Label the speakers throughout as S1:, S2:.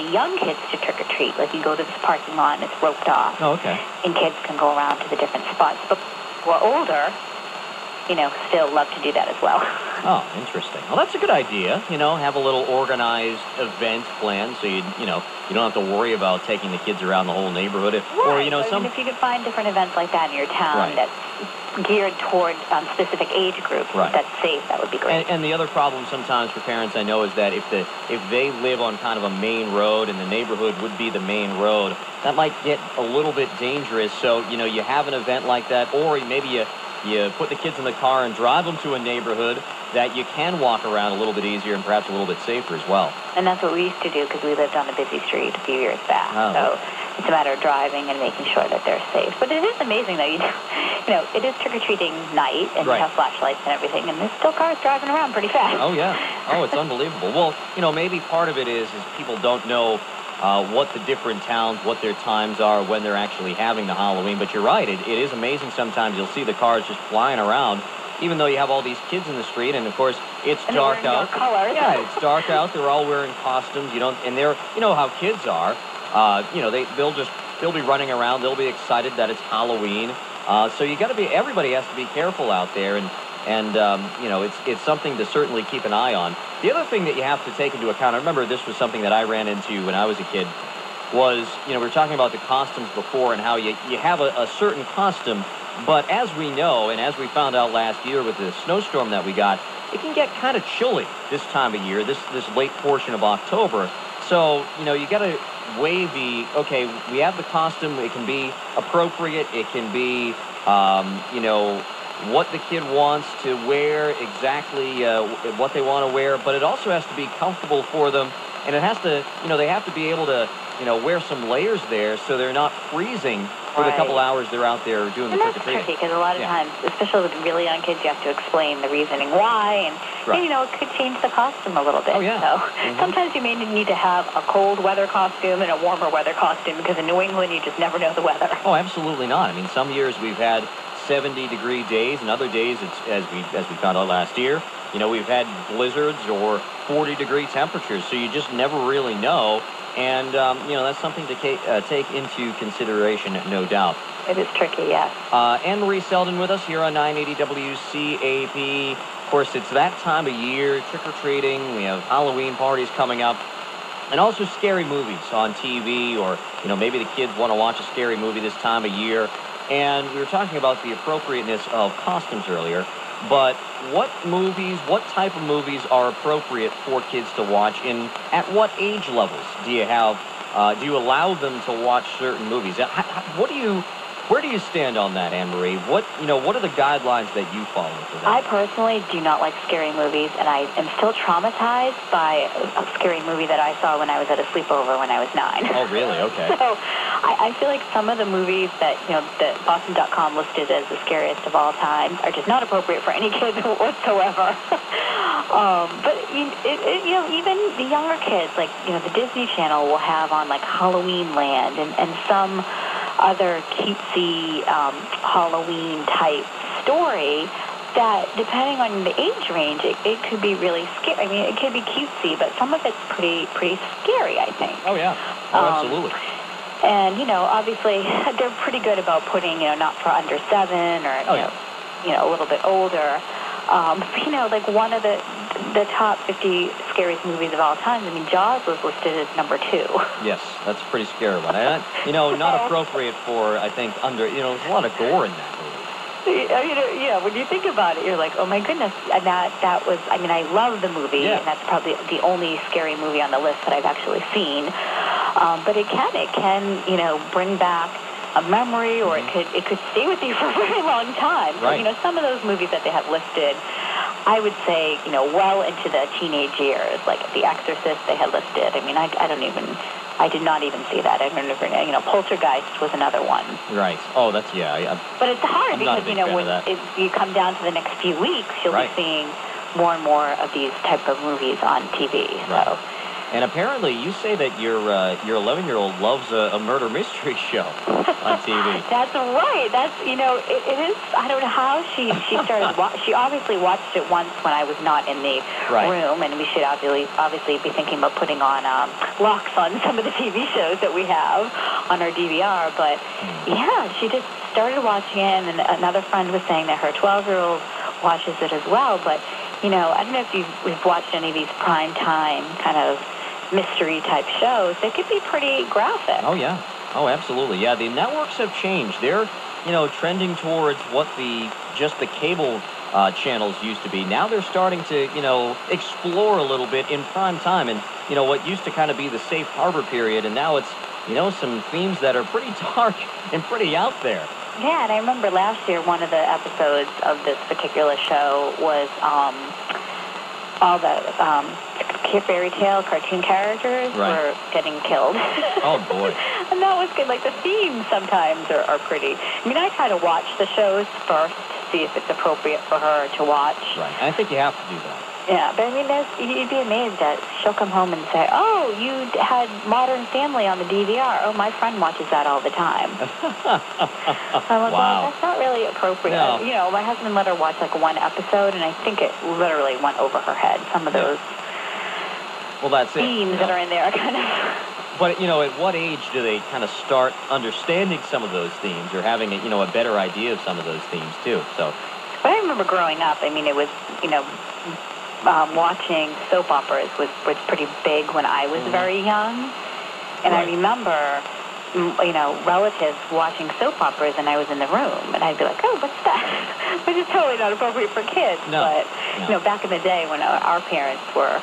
S1: young kids to trick-or-treat. Like, you go to this parking lot and it's roped off.
S2: Oh, okay.
S1: And kids can go around to the different spots. But who are older, still love to do that as well.
S2: Oh, interesting. Well, that's a good idea. Have a little organized event planned so you don't have to worry about taking the kids around the whole neighborhood. If you
S1: could find different events like that in your town that's geared toward specific age groups that's safe, that would be great.
S2: And the other problem sometimes for parents I know is that if they live on kind of a main road and the neighborhood would be the main road, that might get a little bit dangerous. So, you have an event like that, or maybe you put the kids in the car and drive them to a neighborhood that you can walk around a little bit easier and perhaps a little bit safer as well.
S1: And that's what we used to do because we lived on a busy street a few years back.
S2: Oh.
S1: So it's a matter of driving and making sure that they're safe. But it is amazing, though. It is trick-or-treating night, and you have flashlights and everything, and there's still cars driving around pretty fast.
S2: Oh, yeah. Oh, it's unbelievable. Well, maybe part of it is people don't know what the different towns, what their times are, when they're actually having the Halloween. But you're right. It is amazing sometimes. You'll see the cars just flying around, even though you have all these kids in the street, and of course it's dark out.
S1: Colors.
S2: Yeah, it's dark out. They're all wearing costumes. They're how kids are. They'll be running around. They'll be excited that it's Halloween. So everybody has to be careful out there, and it's something to certainly keep an eye on. The other thing that you have to take into account, I remember this was something that I ran into when I was a kid, was, we were talking about the costumes before and how you have a certain costume, but as we know, and as we found out last year with the snowstorm that we got, it can get kind of chilly this time of year, this late portion of October. So, you got to weigh we have the costume, it can be appropriate, it can be, what the kid wants to wear, exactly what they want to wear, but it also has to be comfortable for them, and it has to, they have to be able to, wear some layers there so they're not freezing for the couple hours they're out there doing the trick-or-treating.
S1: That's tricky, because a lot of times, especially with really young kids, you have to explain the reasoning why, and it could change the costume a little bit.
S2: Oh, yeah.
S1: So sometimes you may need to have a cold weather costume and a warmer weather costume, because in New England, you just never know the weather.
S2: Oh, absolutely not. I mean, some years we've had 70-degree days, and other days, it's as we found out last year, we've had blizzards or 40-degree temperatures, so you just never really know. And, that's something to take into consideration, no doubt.
S1: It is tricky, yes.
S2: Anne-Marie Selden with us here on 980 WCAP. Of course, it's that time of year, trick-or-treating. We have Halloween parties coming up. And also scary movies on TV, or, maybe the kids want to watch a scary movie this time of year. And we were talking about the appropriateness of costumes earlier. But what type of movies are appropriate for kids to watch, and at what age levels do you allow them to watch certain movies? Where do you stand on that, Anne-Marie? What are the guidelines that you follow for that?
S1: I personally do not like scary movies, and I am still traumatized by a scary movie that I saw when I was at a sleepover when I was 9.
S2: Oh, really? Okay.
S1: So I feel like some of the movies that Boston.com listed as the scariest of all time are just not appropriate for any kids whatsoever. But even the younger kids, like the Disney Channel will have on like Halloween Land and some other cutesy Halloween type story that, depending on the age range, it could be really scary. I mean, it could be cutesy, but some of it's pretty scary, I think.
S2: Oh, yeah. Oh, absolutely.
S1: And, obviously, they're pretty good about putting, not for under 7 or, a little bit older. Like one of the top 50 scariest movies of all time, I mean, Jaws was listed as number 2.
S2: Yes, that's a pretty scary one. And, not appropriate for, I think, there's a lot of gore in that movie.
S1: When you think about it, you're like, oh my goodness. And that was, I love the movie, and that's probably the only scary movie on the list that I've actually seen. But it can, bring back a memory, or it could stay with you for a very long time.
S2: Right.
S1: So, some of those movies that they have listed, I would say, well into the teenage years, like The Exorcist they had listed. I mean, I did not even see that. I remember, Poltergeist was another one.
S2: Right. Oh, that's,
S1: but it's hard because, when you come down to the next few weeks, you'll be seeing more and more of these type of movies on TV.
S2: Right.
S1: So
S2: And apparently, you say that your 11-year-old loves a murder mystery show on TV.
S1: That's right. That's it is. I don't know how she started. She obviously watched it once when I was not in the room, and we should obviously be thinking about putting on locks on some of the TV shows that we have on our DVR. But yeah, she just started watching it, and another friend was saying that her 12-year-old watches it as well. But I don't know if we've watched any of these prime time kind of mystery type shows. They could be pretty graphic.
S2: Oh yeah. Oh, absolutely. Yeah, the networks have changed. They're, trending towards what just the cable channels used to be. Now they're starting to, explore a little bit in prime time, and what used to kind of be the safe harbor period, and now it's, some themes that are pretty dark and pretty out there.
S1: Yeah, and I remember last year one of the episodes of this particular show was all the fairy tale cartoon characters were getting killed.
S2: Oh, boy.
S1: And that was good. Like, the themes sometimes are pretty. I mean, I try to watch the shows first to see if it's appropriate for her to watch.
S2: Right. I think you have to do that.
S1: Yeah, but I mean, you'd be amazed that she'll come home and say, "Oh, you had Modern Family on the DVR. Oh, my friend watches that all the time." I'm like, well, that's not really appropriate.
S2: No.
S1: My husband let her watch like one episode, and I think it literally went over her head. Some of those
S2: that's
S1: themes that are in there kind of.
S2: But, at what age do they kind of start understanding some of those themes or having, a better idea of some of those themes, too? So.
S1: But I remember growing up, I mean, it was, watching soap operas was pretty big when I was very young. And I remember, relatives watching soap operas, and I was in the room, and I'd be like, "Oh, what's that?" Which is totally not appropriate for kids.
S2: No.
S1: But, back in the day when our parents were,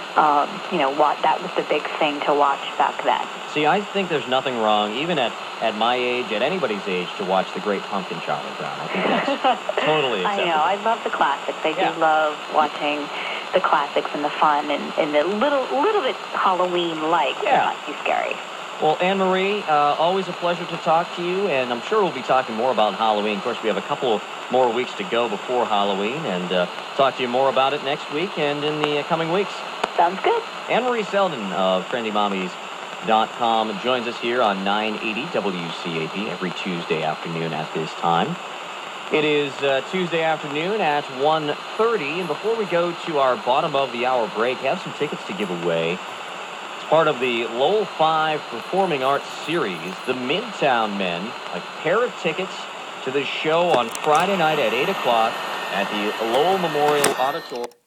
S1: that was the big thing to watch back then.
S2: See, I think there's nothing wrong, even at my age, at anybody's age, to watch The Great Pumpkin, Charlie Brown. I think that's totally acceptable.
S1: I know. I love the classics. I do love watching the classics and the fun and the little bit Halloween-like, but not too scary.
S2: Well, Anne-Marie, always a pleasure to talk to you, and I'm sure we'll be talking more about Halloween. Of course, we have a couple more weeks to go before Halloween, and talk to you more about it next week and in the coming weeks.
S1: Sounds good.
S2: Anne-Marie Selden of TrendyMommies.com joins us here on 980 WCAP every Tuesday afternoon at this time. It is Tuesday afternoon at 1:30, and before we go to our bottom of the hour break, I have some tickets to give away. It's part of the Lowell 5 Performing Arts Series, the Midtown Men, a pair of tickets to the show on Friday night at 8 o'clock at the Lowell Memorial Auditorium.